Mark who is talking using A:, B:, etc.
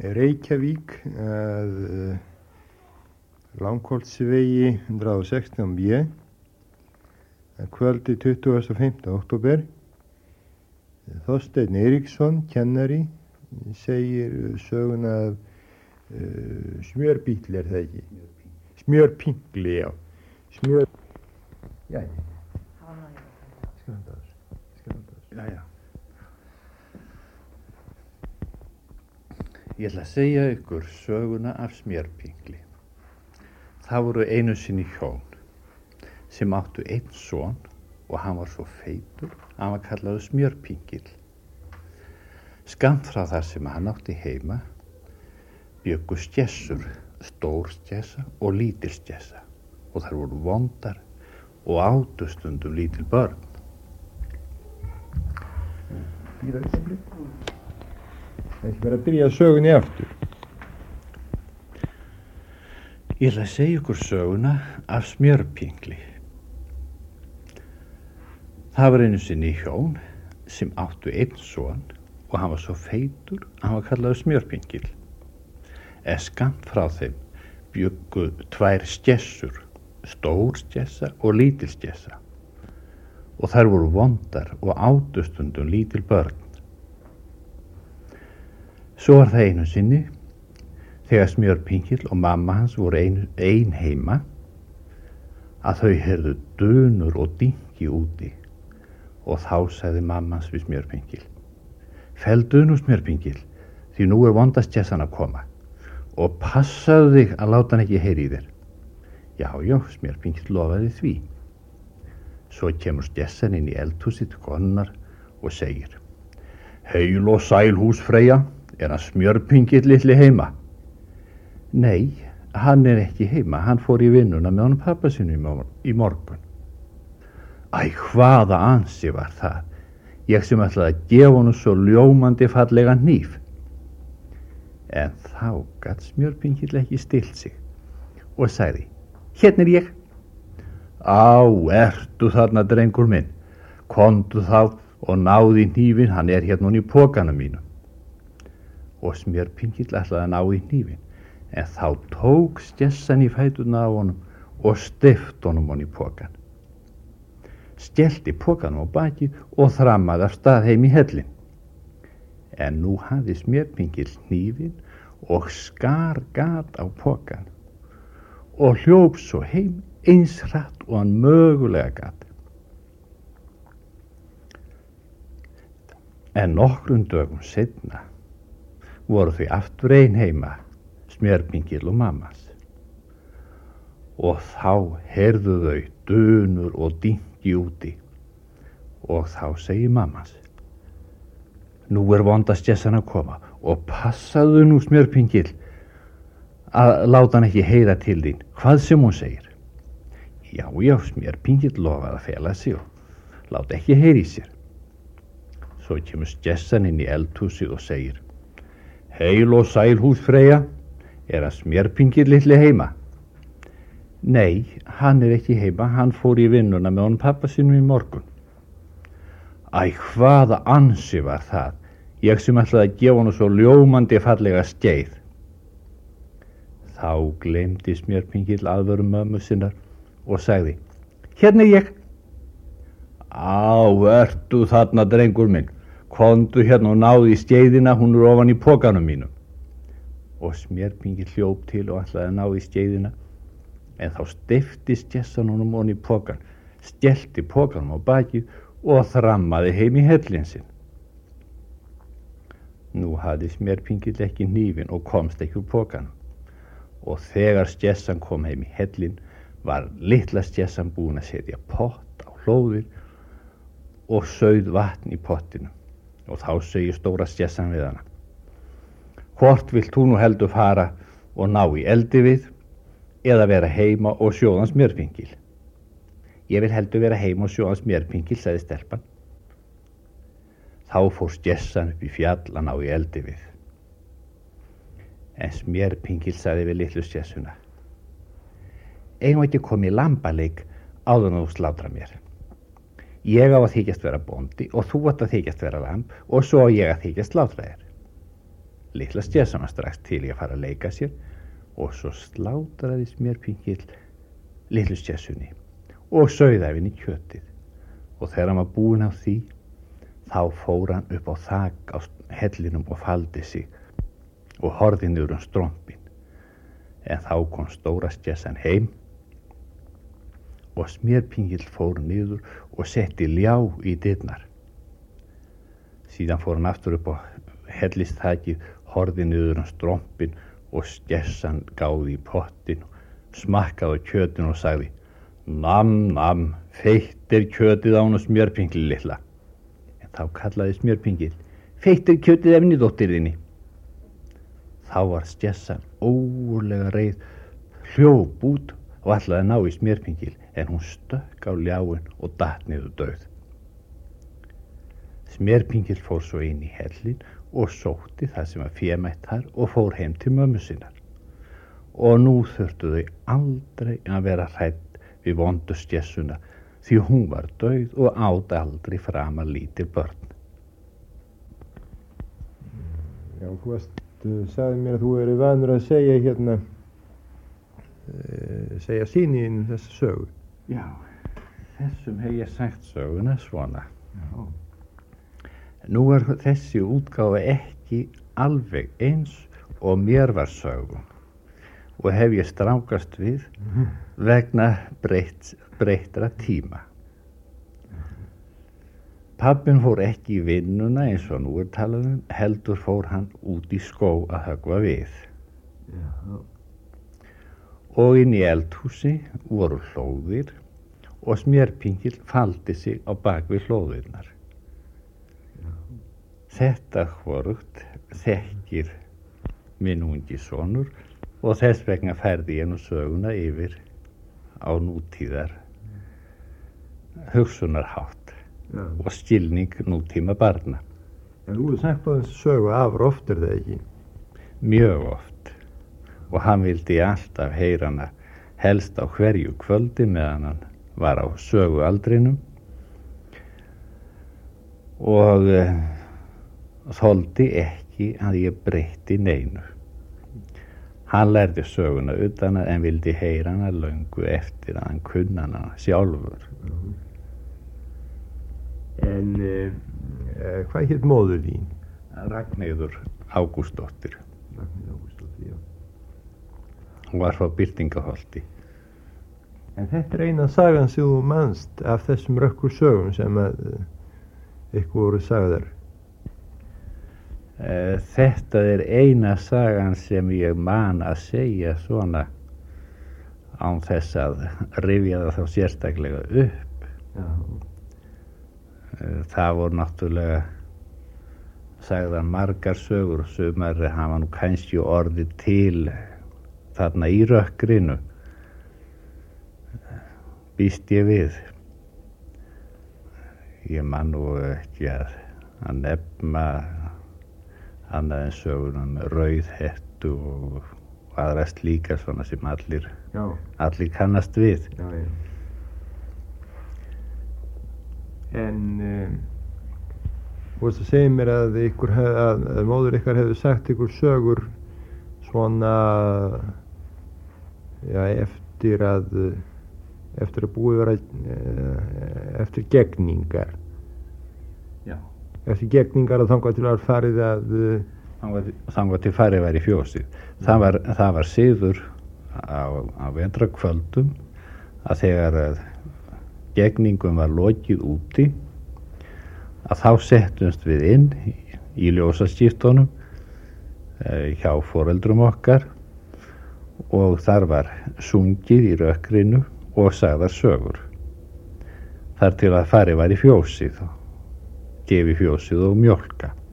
A: Reykjavík að Langholtsvegi 116B kvöldi 25. október. Þorsteinn Eiríksson, kennari, segir söguna af smjörbíll, það ekki? Smjörpingli, já. Já.
B: Já. Ég ætla að segja ykkur söguna af smjörpingli. Það voru einu sinni hjón sem áttu einn son og hann var svo feitur að hann var kallaður smjörpingil. Skammt frá þar sem hann átti heima bjuggu skessur, stór skessa og lítil skessa, og þær voru vondar og áttu stundum lítil börn.
A: Það er ekki verið að byrja sögunni aftur.
B: Ég ætla að segja ykkur söguna af smjörpingli. Það var einu sinni hjón sem áttu einn son og hann var svo feitur að hann var kallaður smjörpingil. Skammt frá þeim bjuggu tvær skessur, stór skessa og lítil skessa, og þær voru vondar og áttu stundum lítil börn. Svo var það einu sinni, þegar smjörpingil og mamma hans voru ein heima, að þau heyrðu dunur og dynki úti, og þá sagði mamma hans við smjörpingil: "Felldu nú, smjörpingil, því nú er vonda skessan að koma, og passaðu þig að láta hann ekki heyra í þér." Já, smjörpingil lofaði því. Svo kemur skessan inn í eldhúsið til konunnar og segir: "Heil og sæl húsfreyja, er hann smjörpingil litli heima?" "Nei, hann er ekki heima, hann fór í vinnuna með honum pappa sinu í morgun." "Æ, hvaða ansi var það, ég sem ætlaði að gefa honum svo ljómandi fallega hníf." En þá gat smjörpingil ekki stillt sig og sagði: "Hérna er ég." "Á, ertu þarna, drengur minn, komdu þá og náðu í hnífinn, hann er hérna í pokanum mínum." Og smjörpingil ætlaði að ná í hnífinn, en þá tók skessan í fæturna á honum og steypti honum í pokan. Skellti pokanum á bakið og þrammaði af stað heim í hellinn. En nú hafði smjörpingil hnífinn og skar gat á pokan og hljóp svo heim eins hratt og hann mögulega gat. En nokkrum dögum seinna voru þau aftur ein heima, smjörpingil og mammas, og þá heyrðu þau dunur og dynki úti, og þá segir mammas: "Nú er vonda skessan að koma, og passaðu nú, smjörpingil, að láta hann ekki heyra til þín, hvað sem hún segir." Já, smjörpingil lofaði að fela sig og láta ekki heyra í sér. Svo kemur skessan inn í eldhúsið og segir: "Heil og sæl húsfreyja, er hann smjörpingil litli heima?" "Nei, hann er ekki heima, hann fór í vinnuna með honum pappa sínum í morgun." "Æ, hvaða ansi var það, ég sem ætlaði að gefa honum svo ljómandi fallega skeið." Þá gleymdi smjörpingil aðvöru mömmu sinnar og sagði: "Hérna er ég." "Á, ertu þarna, drengur minn, komdu hérna og náðu í skeiðina, hún er ofan í pokanum mínum." Og smjörpingil hljóp til og ætlaði að ná í skeiðina, en þá steypti skessan honum ofan í pokan, skellti pokanum á bakið og þrammaði heim í hellinn sinn. Nú hafði smjörpingil ekki hnífinn og komst ekki úr pokanum, og þegar skessan kom heim í hellinn var litla skessan búin að setja pott á hlóðir og sauð vatn í pottinu, og þá segir stóra skessan við hana: "Hvort vilt þú nú heldur fara og ná í eldi við, eða vera heima og sjóða smjörpingil?" "Ég vil heldur vera heima og sjóða smjörpingil," sagði stelpan. Þá fór skessan upp í fjall að ná í eldi við. En smjörpingil sagði við litlu skessuna: "Eigum ekki komið í lambaleik áður en þú slátra mér. Ég á að þykjast vera bóndi og þú átt að þykjast vera lamb og svo á ég að þykjast slátra þér." Litla Stjessan var strax til í að fara að leika sér og svo slátraði Smjörpinkill litlu Stjessunni og sauði af henni kjötið. Og þegar hann var búinn á því, þá fór hann upp á þak á hellinum og faldi sig og horfði niður strompinn. En þá kom stóra Stjessan heim og Smjörpinkill fór niður og setti ljá í dyrnar. Síðan fór hann aftur upp á hellisþakið, horfði niður strompinn og Stjessan gáði í pottin, smakkaði á kjötinu og sagði: Nam, nam, feitt er kjötið án og Smjörpinkill litla. En þá kallaði Smjörpinkill: Feitt er kjötið af henni dóttirinni. Þá var Stjessan ógurlega reið, hljóp út og ætlaði að ná í Smjörpinkill, en hún stökk á ljáin og datt niður dauð. Smjörpinkill fór svo inn í hellin og sótti það sem var fémætt þar og fór heim til mömmu sinnar. Og nú þurftu þau aldrei að vera hrædd við vondu Stjessuna, því hún var dauð og át aldrei framar lítil börn.
A: Já, þú sagði mér að þú eru vanur að segja hérna, segja síniðin þessa sögu.
B: Já, þessum hef ég sagt söguna svona.
A: Já.
B: Nú er þessi útgáfa ekki alveg eins og mér var sögum og hef ég strákast við vegna breyttra tíma. Pabbinn fór ekki í vinnuna eins og nú er talað heldur fór hann út í skóg að höggva við. Já. Og inn í eldhúsi voru hlóðir og Smjörpinkill faldi sig á bak við hlóðirnar. Þetta hvorugt þekkir minn ungi sonur og þess vegna færði ég nú söguna yfir á nútíðar hugsunarhátt og skilning nútíma barna.
A: En þú hefur sagt á þessu sögu afar oft, er það ekki?
B: Mjög oft. Og hann vildi alltaf heyra hana helst á hverju kvöldi meðan hann var á sögualdrinum og þoldi ekki að ég breytti neinu. Hann lærði söguna utan en vildi heyra hana löngu eftir að hann kunna hana sjálfur.
A: En hvað hét móður þín?
B: Ragnheiður Ágústsdóttir.
A: Ragnheiður Ágústsdóttir, já.
B: Hún var frá Birtingaholti.
A: En þetta er eina sagan sem þú manst af þessum rökkur sögum sem að ykkur voru sagðar.
B: Þetta er eina sagan sem ég man að segja svona án þess að rifja það þá sérstaklega upp.
A: Já.
B: Það voru náttúrulega sagðar margar sögur og sumar hafa nú kannski orðið til þarna í rökkrinu, býst ég við. Ég man nú ekki að nefna annað en sögunum Rauðhettu og aðra slíka svona sem allir kannast við.
A: Já, já. En þú veist að segja mér að móður ykkar hefði sagt ykkur sögur svona eftir að búið vera eftir gegningar. Já. Eftir gegningar að þangað til að farið að
B: þangað til farið var í fjósið. Það var siður á vetrakvöldum að þegar gegningum var lokið úti að þá settumst við inn í ljósaskiptunum hjá foreldrum okkar og þar var sungið í rökkrinu og sagðar sögur þar til að farið var í fjósið og gefi fjósið og mjólka.